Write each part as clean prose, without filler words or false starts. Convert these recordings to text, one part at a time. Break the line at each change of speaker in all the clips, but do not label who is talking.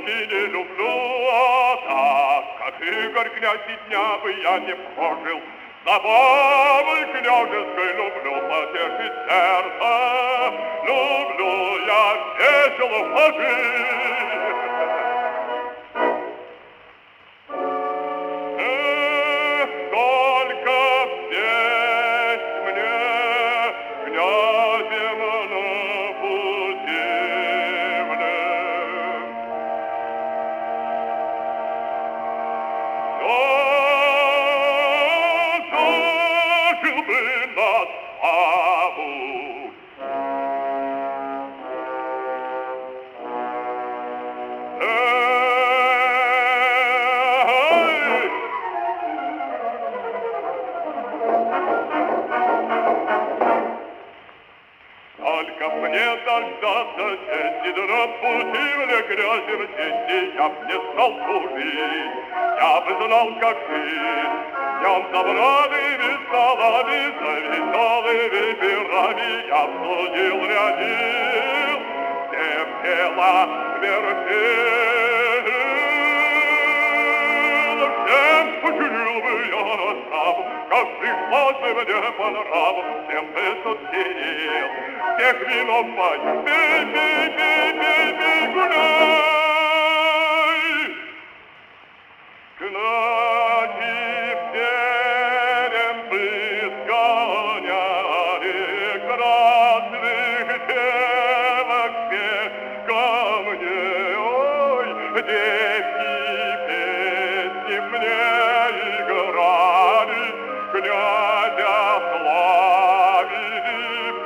пути не люблю, а так, как Игорь князь и дня бы я не прожил. Забавой княжеской люблю потешить сердце, люблю я весело пожить. Эх, только здесь мне, князем на пути мне. Зажил бы на славу. Только мне дождаться чести, на пути мне грязем сесть, я б не стал служить, я бы знал, как жить. Днем собранными столами, за веселыми пирами я судил, рядил, всем дела вершил, всем починил бы я расправу, как пришлось бы мне по нраву, всем бы судил, всех вином пой, пей, пей, пей, пей, пей, гуляй. Князь в терем бы сгоняли красных девок все ко мне. Ой, девки песни мне играли, князя славили.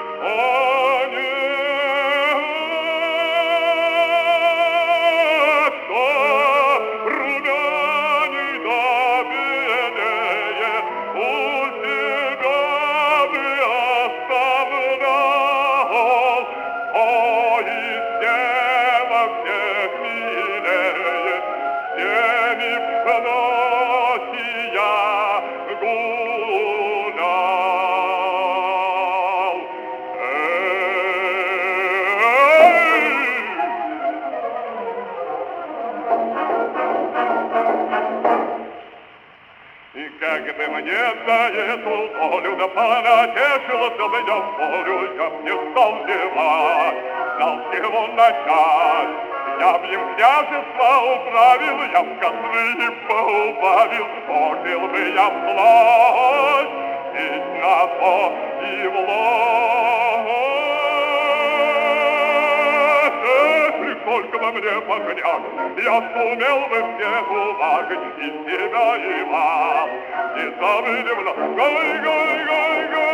И как бы мне за эту долю да понатешился бы я в волю, я б не стал зевать, знал всего начать. Я б им княжество управил, я б костры поубавил, пожил бы я власть, ведь на то и власть. Только бы мне погнать, я сумел бы всех уважить, и себя, и вас. Не забудем, гой, гой, гой, гой.